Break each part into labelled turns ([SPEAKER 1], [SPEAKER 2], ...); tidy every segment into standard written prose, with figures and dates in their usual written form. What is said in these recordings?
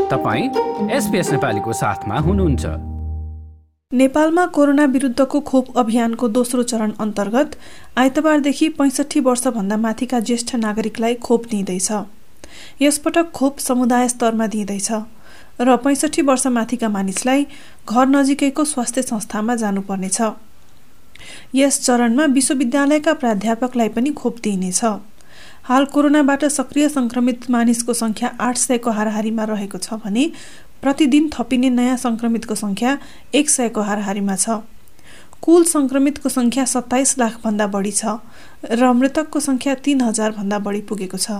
[SPEAKER 1] तपाईं SBS नेपालीको साथमा हुनुहुन्छ।
[SPEAKER 2] नेपालमा कोरोना विरुद्धको खोप अभियानको दोस्रो चरण अन्तर्गत आइतबारदेखि 65 वर्षभन्दा माथिका ज्येष्ठ नागरिकलाई खोप दिइँदैछ। यसपटक खोप समुदाय स्तरमा दिइँदैछ र 65 वर्ष माथिका मानिसलाई घर नजिकैको स्वास्थ्य संस्थामा जानुपर्नेछ। यस चरणमा विश्वविद्यालयका प्राध्यापकलाई पनि खोप दिइनेछ। हाल कोरोनाबाट सक्रिय संक्रमित मानिसको संख्या 800 को हाराहारीमा रहेको छ भने प्रतिदिन थपिने नयाँ संक्रमितको संख्या 100 को हाराहारीमा छ। कुल संक्रमितको संख्या 27 लाख भन्दा बढी छ र मृतकको संख्या 3000 भन्दा बढी पुगेको छ।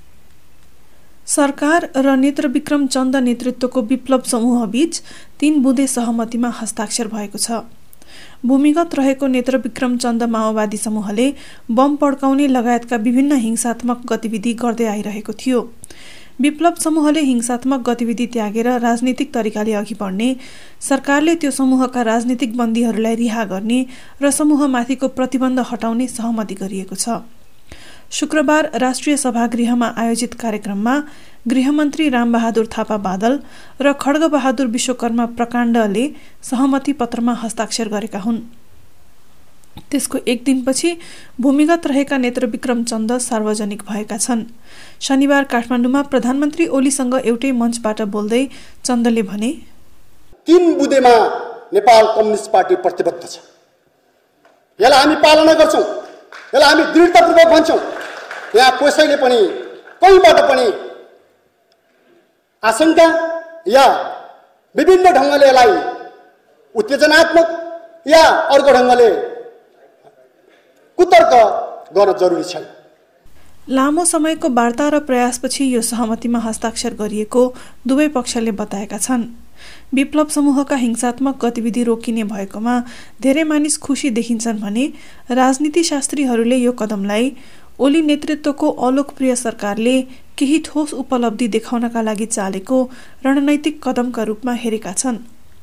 [SPEAKER 2] सरकार र नेत्रविक्रम चन्द नेतृत्वको विप्लव समूहबीच 3 बुँदे सहमतिमा हस्ताक्षर भएको छ। भूमिगत रहेको नेत्रविक्रम चन्द माओवादी समूहले बम पड्काउने लगायतका विभिन्न हिंसात्मक गतिविधि गर्दै आइरहेको थियो। विप्लव समूहले हिंसात्मक गतिविधि त्यागेर राजनीतिक तरिकाले अघि बढ्ने, सरकारले त्यो समूहका राजनीतिक बन्दीहरूलाई रिहा गर्ने र समूहमाथिको प्रतिबन्ध हटाउने सहमति गरिएको छ। शुक्रबार राष्ट्रिय सभागृहमा आयोजित कार्यक्रममा गृहमन्त्री रामबहादुर थापा बादल र खड्गबहादुर विश्वकर्मा प्रकाण्डले सहमति पत्रमा हस्ताक्षर गरेका हुन्। त्यसको एक दिनपछि भूमिगत रहेका नेत्रविक्रम चन्द सार्वजनिक भएका छन्। शनिबार काठमाडौँमा प्रधानमन्त्री ओलीसँग एउटै मञ्चबाट बोल्दै चन्दले भने,
[SPEAKER 3] 3 बुँदेमा नेपाल कम्युनिस्ट पार्टी प्रतिबद्ध छ। यसलाई हामी पालना गर्छौं, यसलाई हामी दृढतापूर्वक भन्छौं। यहाँ कसैले पनि कहीँबाट पनि आशंका या विभिन्न ढङ्गले यसलाई उत्तेजनात्मक या अर्को ढङ्गले कुतर्क गर्न जरुरी छैन।
[SPEAKER 2] लामो समयको वार्ता र प्रयासपछि यो सहमतिमा हस्ताक्षर गरिएको दुवै पक्षले बताएका छन्। विप्लव समूहका हिंसात्मक गतिविधि रोकिने भएकोमा धेरै मानिस खुसी देखिन्छन् भने राजनीतिशास्त्रीहरूले यो कदमलाई ओली नेतृत्वको अलोकप्रिय सरकारले केही ठोस उपलब्धि देखाउनका लागि चालेको रणनैतिक कदमका रूपमा हेरेका छन्।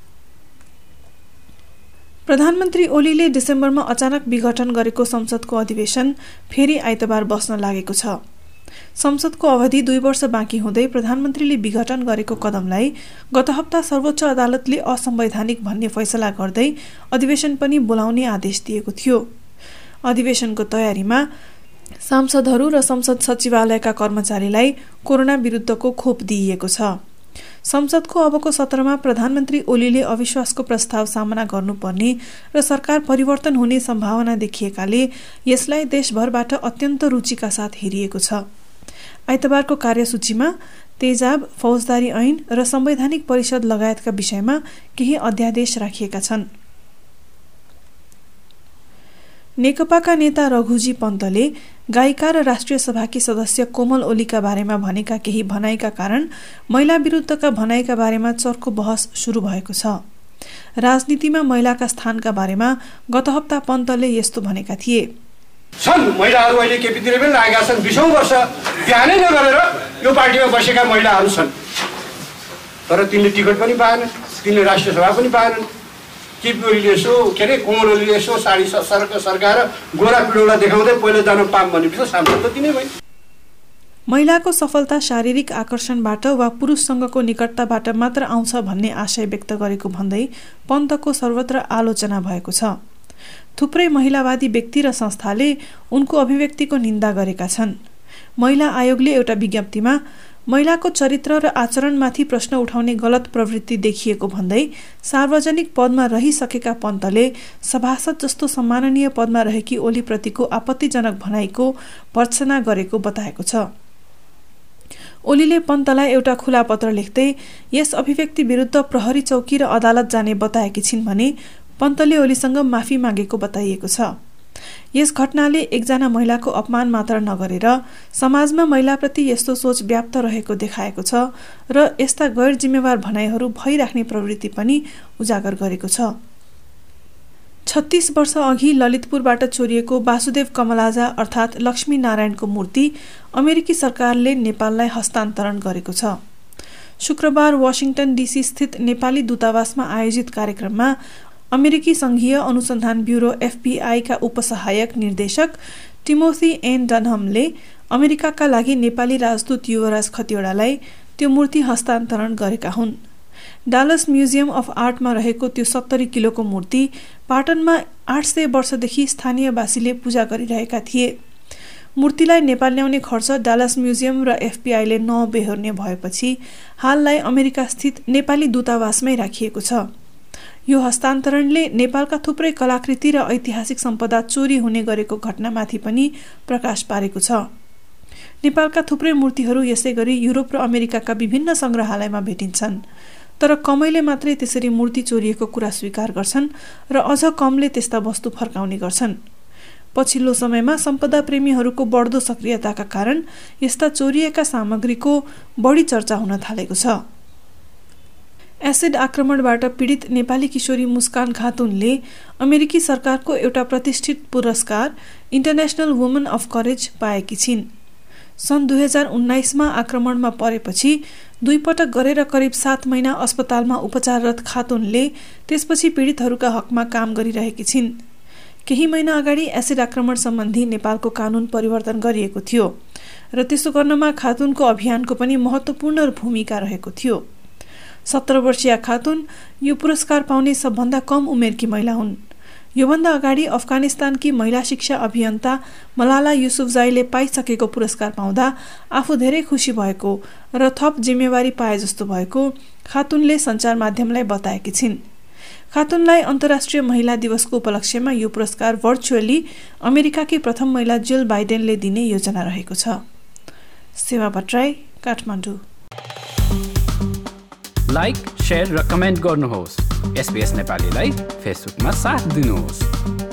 [SPEAKER 2] प्रधानमन्त्री ओलीले डिसेम्बरमा अचानक विघटन गरेको संसदको अधिवेशन फेरि आइतबार बस्न लागेको छ। संसदको अवधि 2 वर्ष बाँकी हुँदै प्रधानमन्त्रीले विघटन गरेको कदमलाई गत हप्ता सर्वोच्च अदालतले असंवैधानिक भन्ने फैसला गर्दै अधिवेशन पनि बोलाउने आदेश दिएको थियो। अधिवेशनको तयारीमा सांसदहरू र संसद सचिवालयका कर्मचारीलाई कोरोना विरुद्धको खोप दिइएको छ। संसदको अबको सत्रमा प्रधानमन्त्री ओलीले अविश्वासको प्रस्ताव सामना गर्नुपर्ने र सरकार परिवर्तन हुने सम्भावना देखिएकाले यसलाई देशभरबाट अत्यन्त रुचिका साथ हेरिएको छ। आइतबारको कार्यसूचीमा तेजाब, फौजदारी ऐन र संवैधानिक परिषद लगायतका विषयमा केही अध्यादेश राखिएका छन्। नेकपाका नेता रघुजी पन्तले गायिका र राष्ट्रिय सभाकी सदस्य कोमल ओलीका बारेमा भनेका केही भनाइका कारण महिला विरुद्धका भनाइका बारेमा चर्को बहस सुरु भएको छ। राजनीतिमा महिलाका स्थानका बारेमा गत हप्ता पन्तले यस्तो भनेका थिए,
[SPEAKER 4] महिलाहरू अहिले केपीतिर पनि लागेका छन्। 20औं वर्ष बिहानै नगरेर यो पार्टीमा बसेका महिलाहरू छन्, तर तिनले टिकट पनि पाएनन्, तिनले राष्ट्रिय सभा पनि पाएनन्। केपी ओलीले यसो कोमल ओलीले यसो साडी सरकार गोरा पिडौला देखाउँदै पहिलो जान पाम भनेपछि सांसद त तिनै भए।
[SPEAKER 2] महिलाको सफलता शारीरिक आकर्षणबाट वा पुरुषसँगको निकटताबाट मात्र आउँछ भन्ने आशय व्यक्त गरेको भन्दै पन्तको सर्वत्र आलोचना भएको छ। थुप्रै महिलावादी व्यक्ति र संस्थाले उनको अभिव्यक्तिको निन्दा गरेका छन्। महिला आयोगले एउटा विज्ञप्तिमा महिलाको चरित्र र आचरणमाथि प्रश्न उठाउने गलत प्रवृत्ति देखिएको भन्दै सार्वजनिक पदमा रहिसकेका पन्तले सभासद जस्तो सम्माननीय पदमा रहेकी ओलीप्रतिको आपत्तिजनक भनाइको भर्त्सना गरेको बताएको छ। ओलीले पन्तलाई एउटा खुला पत्र लेख्दै यस अभिव्यक्ति विरुद्ध प्रहरी चौकी र अदालत जाने बताएकी छिन् भने पन्तले ओलीसँग माफी मागेको बताइएको छ। यस घटनाले एकजना महिलाको अपमान मात्र नगरेर समाजमा महिलाप्रति यस्तो सोच व्याप्त रहेको देखाएको छ र यस्ता गैर जिम्मेवार भनाइहरू भइराख्ने प्रवृत्ति पनि उजागर गरेको छ। 36 वर्ष अघि ललितपुरबाट चोरिएको वासुदेव कमलाजा अर्थात् लक्ष्मी नारायणको मूर्ति अमेरिकी सरकारले नेपाललाई हस्तान्तरण गरेको छ। शुक्रबार वाशिंटन डीसी स्थित नेपाली दूतावासमा आयोजित कार्यक्रममा अमेरिकी संघीय अनुसन्धान ब्युरो FBI का उपसहायक निर्देशक टिमोथी एन डनहमले अमेरिकाका लागि नेपाली राजदूत युवराज खतिवड़ालाई त्यो मूर्ति हस्तान्तरण गरेका हुन्। डालस म्युजियम अफ आर्टमा रहेको त्यो 70 किलोको मूर्ति पाटनमा 800 वर्षदेखि स्थानीयवासीले पूजा गरिरहेका थिए। मूर्तिलाई नेपाल ल्याउने खर्च डालस म्युजियम र FBI ले नबेहोर्ने भएपछि हाललाई अमेरिका स्थित नेपाली दूतावासमै राखिएको छ। यो हस्तान्तरणले नेपालका थुप्रै कलाकृति र ऐतिहासिक सम्पदा चोरी हुने गरेको घटनामाथि पनि प्रकाश पारेको छ। नेपालका थुप्रै मूर्तिहरू यसै गरी युरोप र अमेरिकाका विभिन्न सङ्ग्रहालयमा भेटिन्छन्, तर कमैले मात्रै त्यसरी मूर्ति चोरिएको कुरा स्वीकार गर्छन् र अझ कमले त्यस्ता वस्तु फर्काउने गर्छन्। पछिल्लो समयमा सम्पदा प्रेमीहरूको बढ्दो सक्रियताका कारण यस्ता चोरिएका सामग्रीको बढी चर्चा हुन थालेको छ। एसिड आक्रमणबाट पीडित नेपाली किशोरी मुस्कान खातुनले अमेरिकी सरकारको एउटा प्रतिष्ठित पुरस्कार इन्टरनेसनल वुमन अफ करेज पाएकी छिन्। सन् 2019 मा आक्रमणमा परेपछि 2 पटक गरेर करिब 7 महिना अस्पतालमा उपचाररत खातुनले त्यसपछि पीडितहरूका हकमा काम गरिरहेकी छिन्। केही महिना अगाडि एसिड आक्रमण सम्बन्धी नेपालको कानून परिवर्तन गरिएको थियो र त्यसो गर्नमा खातुनको अभियानको पनि महत्त्वपूर्ण भूमिका रहेको थियो। 17 वर्षीय खातुन यो पुरस्कार पाउने सबभन्दा कम उमेरकी महिला हुन्। योभन्दा अगाडि अफगानिस्तानकी महिला शिक्षा अभियन्ता मलाला युसुफजाईले पाइसकेको पुरस्कार पाउँदा आफू धेरै खुसी भएको र थप जिम्मेवारी पाए जस्तो भएको खातुनले सञ्चार माध्यमलाई बताएकी छिन्। खातुनलाई अन्तर्राष्ट्रिय महिला दिवसको उपलक्ष्यमा यो पुरस्कार भर्चुअली अमेरिकाकी प्रथम महिला जिल बाइडेनले दिने योजना रहेको छ। सेवा भट्टराई, काठमाडौँ।
[SPEAKER 1] लाइक, शेयर र कमेन्ट गर्नुहोस्। SBS नेपालीलाई फेसबुकमा साथ दिनुहोस्।